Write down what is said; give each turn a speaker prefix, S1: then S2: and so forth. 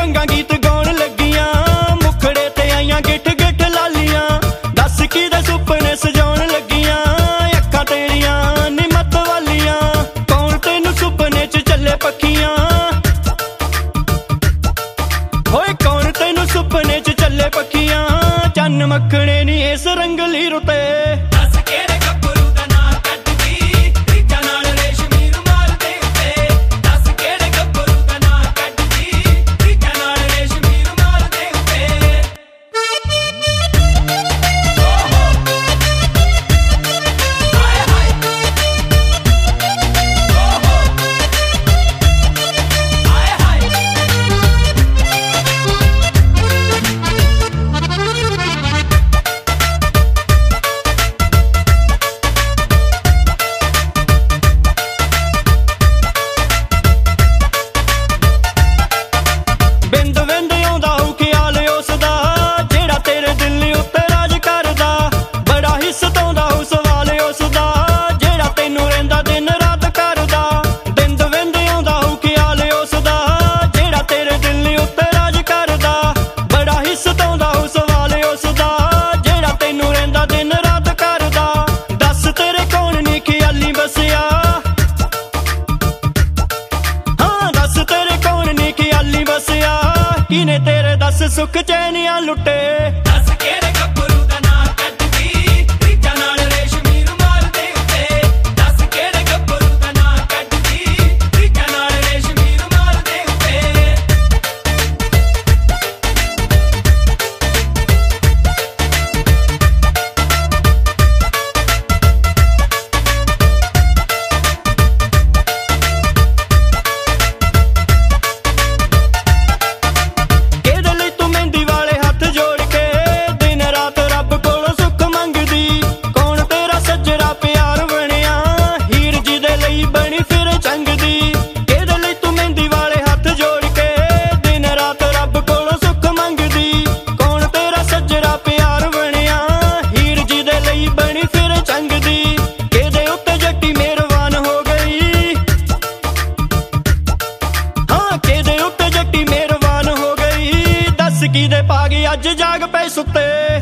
S1: ਕੰਗਾ ਗੀਤ ਗਾਉਣ ਲੱਗੀਆਂ, ਮੁਖੜੇ ਤੇ ਆਈਆਂ ਗਿੱਠ ਗਿੱਠ ਲਾਲੀਆਂ। ਦੱਸ ਕਿਹਦੇ ਸੁਪਨੇ ਸਜਾਉਣ ਲੱਗੀਆਂ, ਅੱਖਾਂ ਤੇਰੀਆਂ ਨੀ ਮੱਤ ਵਾਲੀਆਂ। ਕੌਣ ਤੈਨੂੰ ਸੁਪਨੇ ਚ ਚੱਲੇ ਪੱਖੀਆਂ, ਹੋਏ ਕੌਣ ਤੈਨੂੰ ਸੁਪਨੇ ਚ ਚੱਲੇ ਪੱਖੀਆਂ। ਚੰਨ ਮੱਖਣੇ ਨੀ ਇਸ ਰੰਗਲੀ ਰੁੱਤੇ,
S2: ਦੱਸ ਕਿਹੜੇ ਗੱਭਰੂ ਦਾ ਨਾਂ ਕੱਢਦੀ ਰੀਝਾਂ ਨਾਲ ਰੇਸ਼ਮੀ ਰੁਮਾਲ ਦੇ ਉੱਤੇ। ਦੱਸ ਕਿਹੜੇ ਗੱਭਰੂ ਦਾ ਨਾਂ ਕੱਢਦੀ ਰੀਝਾਂ ਨਾਲ ਰੇਸ਼ਮੀ ਰੁਮਾਲ ਦੇ ਉੱਤੇ। ਹਾਏ ਹਾਏ ਹਾਏ ਹਾਏ।
S1: ਬਿੰਦ ਬਿੰਦ ਆਉਂਦਾ ਹੋਊ ਖਿਆਲ ਉਸਦਾ, ਜਿਹੜਾ ਤੇਰੇ ਦਿਲ ਉੱਤੇ ਰਾਜ ਕਰਦਾ। ਬੜਾ ਹੀ ਸਤਾਉਂਦਾ ਹੋਊ ਸਵਾਲ ਉਸਦਾ, ਜਿਹੜਾ ਤੈਨੂੰ ਰਹਿੰਦਾ ਦਿਨ ਰਾਤ ਕਰਦਾ। ਬਿੰਦ ਬਿੰਦ ਆਉਂਦਾ ਹੋਊ ਖਿਆਲ ਉਸਦਾ, ਜਿਹੜਾ ਤੇਰੇ ਦਿਲ ਉੱਤੇ ਰਾਜ ਕਰਦਾ। ਬੜਾ ਹੀ ਸਤਾਉਂਦਾ ਹੋਊ ਸਵਾਲ ਉਸਦਾ, ਜਿਹੜਾ ਤੈਨੂੰ ਰਹਿੰਦਾ ਦਿਨ ਰਾਤ ਕਰਦਾ। ਦੱਸ ਤੇਰੇ ਕੌਣ ਨੀ ਖਿਆਲੀ ਬਸਿਆ, ਹਾਂ ਦੱਸ ਤੇਰੇ ਕੌਣ ਨੀ ਖਿਆਲੀ ਬਸਿਆ। ਕਿਨੇ ਤੇਰੇ ਦੱਸ ਸੁੱਖ ਚੈਨੀਆਂ ਲੁੱਟੇ,
S2: ਦੱਸ ਕਿਹੜੇ ਗੱਭਰੂ ਦਾ ਨਾਂ ਕੱਢਦੀ ਰੀਝਾਂ ਨਾਲ ਰੇਸ਼ਮੀ ਰੁਮਾਲ ਦੇ ਉੱਤੇ। ਦੱਸ ਕਿਹੜੇ ਗੱਭਰੂ ਦਾ ਨਾਂ ਕੱਢਦੀ ਰੀਝਾਂ ਨਾਲ ਰੇਸ਼ਮੀ ਰੁਮਾਲ ਦੇ ਉੱਤੇ।
S1: ਕਿਹਦੇ ਲਈ ਤੂੰ ਮਹਿੰਦੀ ਵਾਲੇ ਹੱਥ ਜੋੜ ਕੇ ਦਿਨ ਰਾਤ ਰੱਬ ਕੋਲੋਂ ਸੁੱਖ ਮੰਗਦੀ। ਕੌਣ ਤੇਰਾ ਸੱਜਰਾ ਪਿਆਰ ਬਣਿਆ, ਹੀਰ ਜਿਹਦੇ ਲਈ ਬਣੀ ਫਿਰ ਚੰਗਦੀ। ਕਿਹਦੇ ਲਈ ਤੂੰ ਮਹਿੰਦੀ ਵਾਲੇ ਹੱਥ ਜੋੜ ਕੇ ਦਿਨ ਰਾਤ ਰੱਬ ਕੋਲੋਂ ਸੁੱਖ ਮੰਗਦੀ। ਕੌਣ ਤੇਰਾ ਸੱਜਰਾ ਪਿਆਰ ਬਣਿਆ, ਹੀਰ ਜਿਹਦੇ ਲਈ ਬਣੀ ਫਿਰ ਚੰਗਦੀ। ਕਿਹਦੇ ਉੱਤੇ ਜੱਟੀ ਮਿਹਰਬਾਨ ਹੋ ਗਈ, ਹਾਂ ਕਿਹਦੇ ਉੱਤੇ ਜੱਟੀ ਮਿਹਰਬਾਨ ਹੋ ਗਈ। ਦੱਸ ਕਿਹਦੇ ਪਾ ਗਈ ਅੱਜ ਜਾਗ ਪਏ ਸੁੱਤੇ।